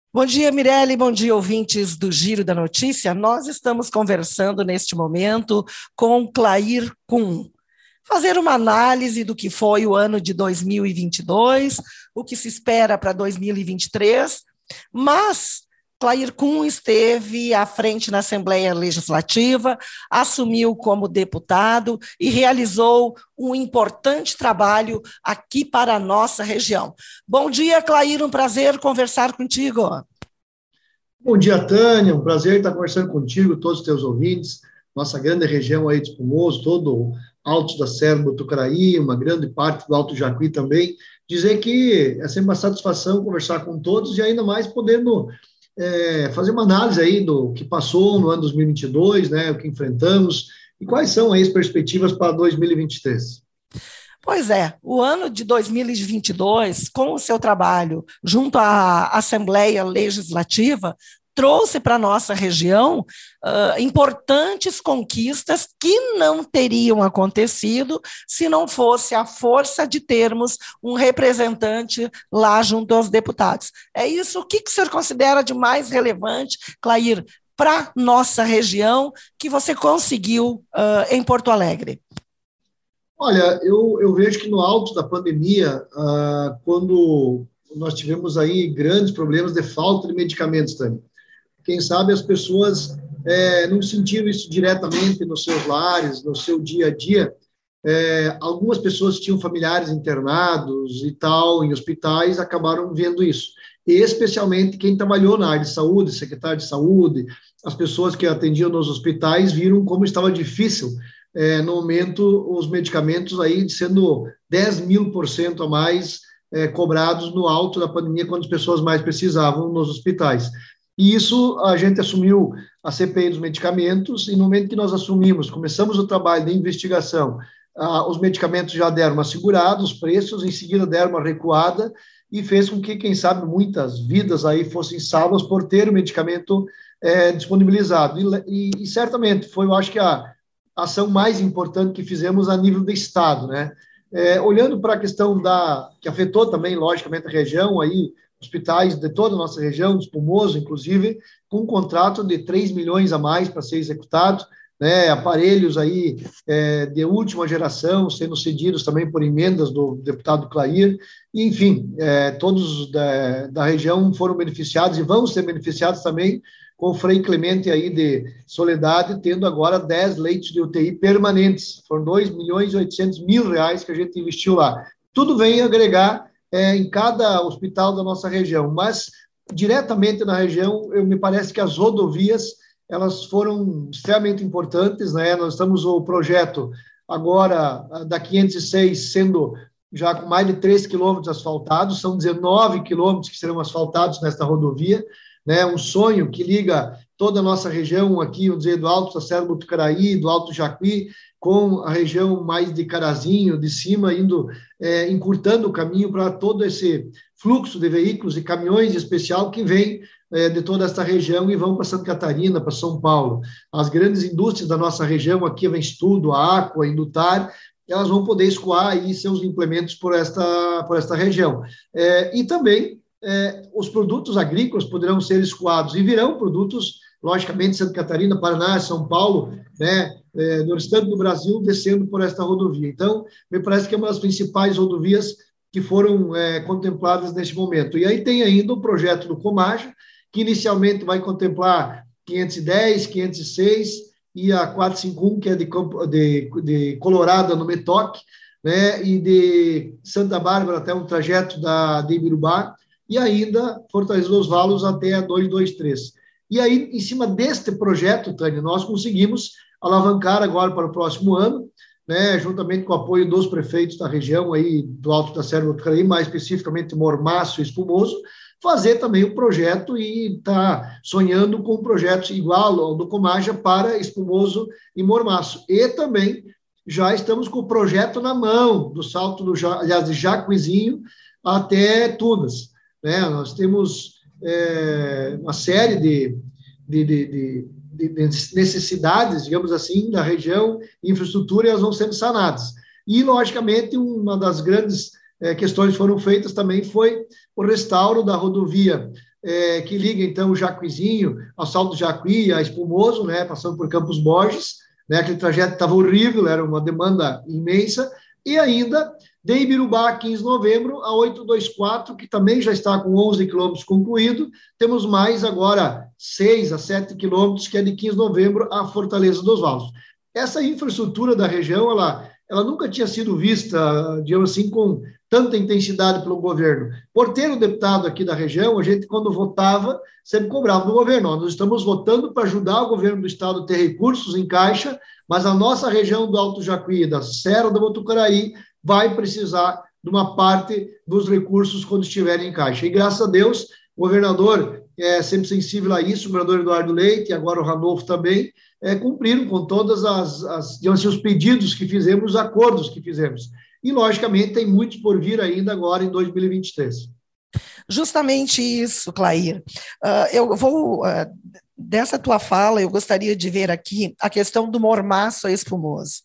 Bom dia, Mirelle, bom dia, ouvintes do Giro da Notícia. Nós estamos conversando neste momento com Clair Kuhn. Fazer uma análise do que foi o ano de 2022, o que se espera para 2023, mas Clair Kuhn esteve à frente na Assembleia Legislativa, assumiu como deputado e realizou um importante trabalho aqui para a nossa região. Bom dia, Clair, um prazer conversar contigo. Bom dia, Tânia, um prazer estar conversando contigo, todos os teus ouvintes, nossa grande região aí de Espumoso, todo o Alto da Serra do Botucaraí, uma grande parte do Alto Jacuí também. Dizer que é sempre uma satisfação conversar com todos e ainda mais podendo fazer uma análise aí do que passou no ano 2022, né, o que enfrentamos e quais são aí as perspectivas para 2023. Pois é, o ano de 2022, com o seu trabalho junto à Assembleia Legislativa, trouxe para a nossa região importantes conquistas que não teriam acontecido se não fosse a força de termos um representante lá junto aos deputados. É isso, o que o senhor considera de mais relevante, Clair, para a nossa região que você conseguiu em Porto Alegre? Olha, eu vejo que no alto da pandemia, quando nós tivemos aí grandes problemas de falta de medicamentos, Tânia, quem sabe as pessoas não sentiram isso diretamente nos seus lares, no seu dia a dia. Algumas pessoas tinham familiares internados e tal, em hospitais, acabaram vendo isso. E especialmente quem trabalhou na área de saúde, secretário de saúde, as pessoas que atendiam nos hospitais viram como estava difícil, no momento, os medicamentos aí sendo 10.000% a mais cobrados no alto da pandemia, quando as pessoas mais precisavam nos hospitais. E isso, a gente assumiu a CPI dos medicamentos, e no momento que nós assumimos, começamos o trabalho de investigação, os medicamentos já deram uma segurada, os preços, em seguida deram uma recuada, e fez com que, quem sabe, muitas vidas aí fossem salvas por ter o medicamento disponibilizado. E certamente foi, eu acho que a ação mais importante que fizemos a nível do Estado, né? Olhando para a questão que afetou também, logicamente, a região, aí, hospitais de toda a nossa região, do Espumoso, inclusive, com um contrato de 3 milhões a mais para ser executado, né, aparelhos aí de última geração, sendo cedidos também por emendas do deputado Clair, e, enfim, todos da região foram beneficiados e vão ser beneficiados também com o Frei Clemente aí de Soledade, tendo agora 10 leitos de UTI permanentes. Foram 2.800.000 reais que a gente investiu lá. Tudo vem agregar em cada hospital da nossa região, mas diretamente na região, me parece que as rodovias, elas foram extremamente importantes, né? Nós estamos o projeto agora da 506 sendo já com mais de 3 quilômetros asfaltados, são 19 quilômetros que serão asfaltados nesta rodovia, né, um sonho que liga toda a nossa região aqui, vamos dizer, do Alto da Serra do Botucaraí, do Alto Jacuí, com a região mais de Carazinho, de cima, indo, encurtando o caminho para todo esse fluxo de veículos e caminhões em especial que vem de toda esta região e vão para Santa Catarina, para São Paulo. As grandes indústrias da nossa região, aqui a Venstudo, a Aqua, a Indutar, elas vão poder escoar aí seus implementos por esta região. E também os produtos agrícolas poderão ser escoados e virão produtos, logicamente, Santa Catarina, Paraná, São Paulo, né, no restante do Brasil, descendo por esta rodovia. Então, me parece que é uma das principais rodovias que foram contempladas neste momento. E aí tem ainda o projeto do Comaja, que inicialmente vai contemplar 510, 506 e a 451, que é de Colorado no Metoque, né, e de Santa Bárbara até um trajeto de Ibirubá, e ainda Fortaleza dos Valos até a 223. E aí, em cima deste projeto, Tânia, nós conseguimos alavancar agora para o próximo ano, né, juntamente com o apoio dos prefeitos da região aí do Alto da Serra do Botucaraí, mais especificamente Mormaço e Espumoso, fazer também o projeto e está sonhando com um projeto igual ao do Comaja para Espumoso e Mormaço. E também já estamos com o projeto na mão, do salto de Jacuizinho até Tunas. Né? Nós temos uma série de necessidades, digamos assim, da região, infraestrutura, e elas vão sendo sanadas. E, logicamente, uma das grandes questões que foram feitas também foi o restauro da rodovia que liga, então, o Jacuizinho ao Salto do Jacuí, a Espumoso, né, passando por Campos Borges, né, aquele trajeto estava horrível, era uma demanda imensa, e ainda de Ibirubá, 15 de novembro, a 824, que também já está com 11 quilômetros concluído, temos mais agora 6 a 7 quilômetros, que é de 15 de novembro a Fortaleza dos Valos. Essa infraestrutura da região, ela nunca tinha sido vista, digamos assim, com tanta intensidade pelo governo. Por ter o deputado aqui da região, a gente, quando votava, sempre cobrava do governo. Nós estamos votando para ajudar o governo do estado a ter recursos em caixa, mas a nossa região do Alto Jacuí, da Serra do Botucaraí, vai precisar de uma parte dos recursos quando estiverem em caixa. E, graças a Deus, o governador é sempre sensível a isso, o governador Eduardo Leite, e agora o Ranolfo também, cumpriram com todas digamos assim, os pedidos que fizemos, os acordos que fizemos. E, logicamente, tem muitos por vir ainda agora em 2023. Justamente isso, Clair. Eu vou, dessa tua fala, eu gostaria de ver aqui a questão do mormaço espumoso.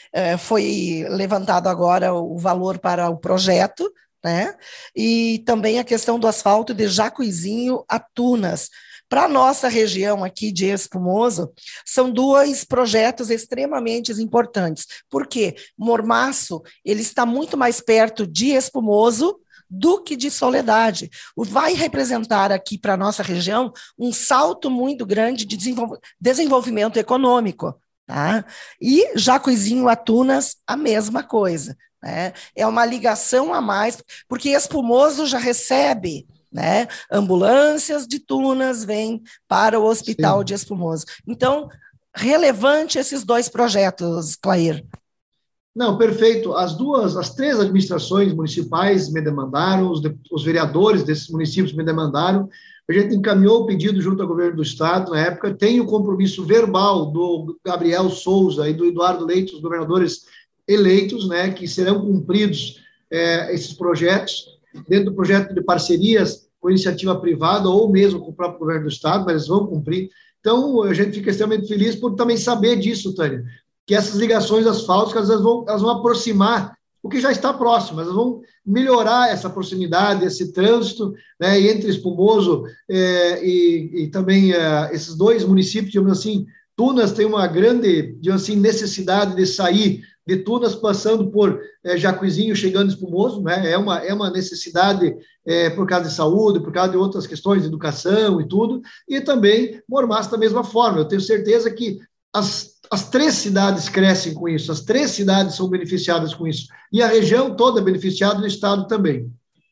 Foi levantado agora o valor para o projeto, né? E também a questão do asfalto de Jacuizinho a Tunas. Para a nossa região aqui de Espumoso, são dois projetos extremamente importantes. Por quê? Mormaço, ele está muito mais perto de Espumoso do que de Soledade. Vai representar aqui para a nossa região um salto muito grande de desenvolvimento econômico. Tá? E Jacuizinho a Tunas, a mesma coisa. Né? É uma ligação a mais, porque Espumoso já recebe, né, ambulâncias de Tunas vêm para o Hospital Sim. de Espumoso. Então, relevante esses dois projetos, Clair. Não, perfeito. As três administrações municipais me demandaram, os vereadores desses municípios me demandaram. A gente encaminhou o pedido junto ao governo do estado, na época, tem o compromisso verbal do Gabriel Souza e do Eduardo Leite, os governadores eleitos, né, que serão cumpridos esses projetos, dentro do projeto de parcerias com iniciativa privada ou mesmo com o próprio governo do estado, mas eles vão cumprir. Então, a gente fica extremamente feliz por também saber disso, Tânia, que essas ligações asfálticas elas vão aproximar o que já está próximo, elas vão melhorar essa proximidade, esse trânsito, né, entre Espumoso e também esses dois municípios, digamos assim. Tunas tem uma grande, digamos assim, necessidade de sair de Tunas, passando por Jacuizinho, chegando Espumoso, né, é uma necessidade por causa de saúde, por causa de outras questões de educação e tudo, e também Mormaço da mesma forma. Eu tenho certeza que as três cidades crescem com isso, as três cidades são beneficiadas com isso, e a região toda é beneficiada, do estado também.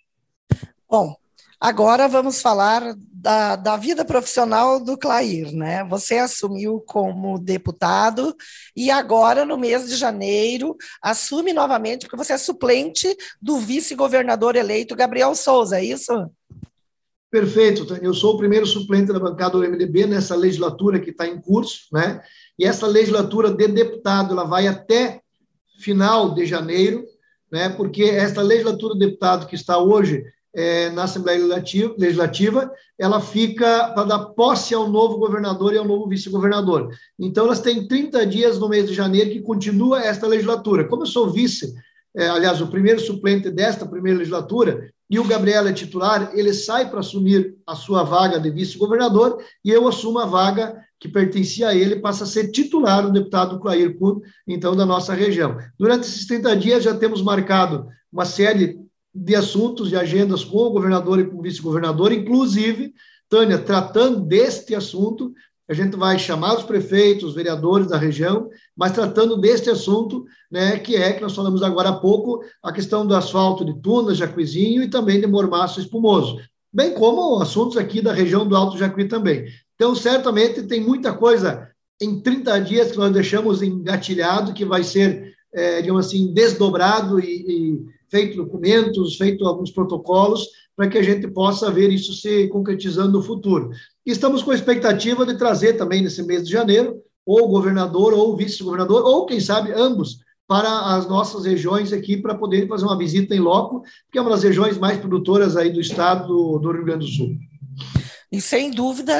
Bom, agora vamos falar da vida profissional do Clair, né? Você assumiu como deputado e agora, no mês de janeiro, assume novamente, porque você é suplente do vice-governador eleito Gabriel Souza, é isso? Perfeito, Tânia. Eu sou o primeiro suplente da bancada do MDB nessa legislatura que está em curso, né? E essa legislatura de deputado, ela vai até final de janeiro, né? Porque essa legislatura de deputado que está hoje na Assembleia Legislativa, ela fica para dar posse ao novo governador e ao novo vice-governador. Então, elas têm 30 dias no mês de janeiro que continua esta legislatura. Como eu sou vice, aliás, o primeiro suplente desta primeira legislatura, e o Gabriel é titular, ele sai para assumir a sua vaga de vice-governador e eu assumo a vaga que pertencia a ele, passa a ser titular o deputado Clair Kuhn, então, da nossa região. Durante esses 30 dias já temos marcado uma série de assuntos, de agendas com o governador e com o vice-governador, inclusive, Tânia, tratando deste assunto, a gente vai chamar os prefeitos, os vereadores da região, mas tratando deste assunto, né, que nós falamos agora há pouco, a questão do asfalto de Tunas, Jacuizinho e também de Mormaço Espumoso, bem como assuntos aqui da região do Alto Jacuí também. Então, certamente, tem muita coisa em 30 dias que nós deixamos engatilhado, que vai ser, digamos assim, desdobrado e feito documentos, feito alguns protocolos, para que a gente possa ver isso se concretizando no futuro. E estamos com a expectativa de trazer também, nesse mês de janeiro, ou o governador, ou o vice-governador, ou, quem sabe, ambos, para as nossas regiões aqui, para poderem fazer uma visita em loco, que é uma das regiões mais produtoras aí do estado do Rio Grande do Sul. E, sem dúvida,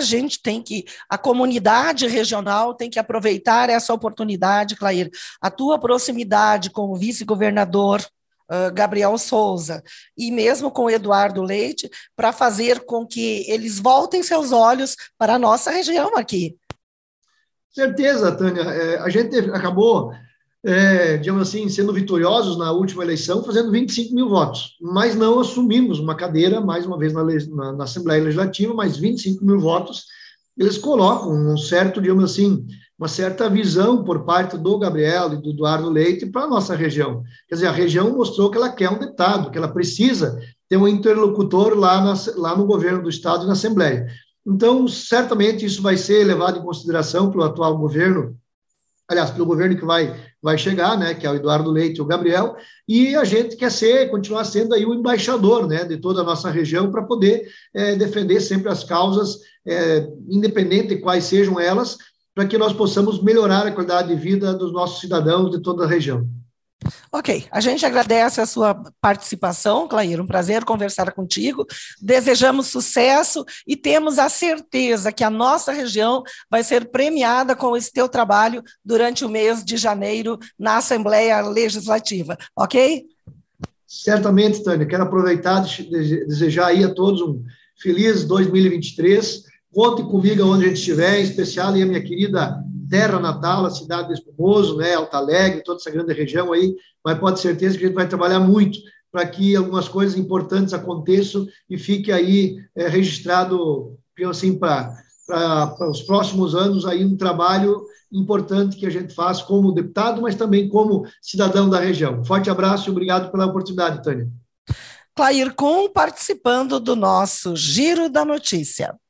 a comunidade regional tem que aproveitar essa oportunidade, Clair. A tua proximidade com o vice-governador Gabriel Souza, e mesmo com o Eduardo Leite, para fazer com que eles voltem seus olhos para a nossa região aqui. Certeza, Tânia. A gente acabou, digamos assim, sendo vitoriosos na última eleição, fazendo 25 mil votos, mas não assumimos uma cadeira, mais uma vez, na Assembleia Legislativa, mas 25 mil votos, eles colocam um certo, digamos assim, uma certa visão por parte do Gabriel e do Eduardo Leite para a nossa região. Quer dizer, a região mostrou que ela quer um deputado, que ela precisa ter um interlocutor lá no governo do Estado e na Assembleia. Então, certamente isso vai ser levado em consideração pelo atual governo, aliás, pelo governo que vai chegar, né, que é o Eduardo Leite e o Gabriel, e a gente quer continuar sendo aí o embaixador, né, de toda a nossa região para poder defender sempre as causas, independente de quais sejam elas, para que nós possamos melhorar a qualidade de vida dos nossos cidadãos de toda a região. Ok, a gente agradece a sua participação, Clair, um prazer conversar contigo, desejamos sucesso e temos a certeza que a nossa região vai ser premiada com esse teu trabalho durante o mês de janeiro na Assembleia Legislativa, ok? Certamente, Tânia, quero aproveitar e desejar aí a todos um feliz 2023, conte comigo onde a gente estiver, em especial aí a minha querida terra natal, a cidade de Espumoso, né, Alto Alegre, toda essa grande região aí, mas pode ter certeza que a gente vai trabalhar muito para que algumas coisas importantes aconteçam e fique aí registrado, assim, para os próximos anos aí um trabalho importante que a gente faz como deputado, mas também como cidadão da região. Forte abraço e obrigado pela oportunidade, Tânia. Clair Kuhn participando do nosso Giro da Notícia.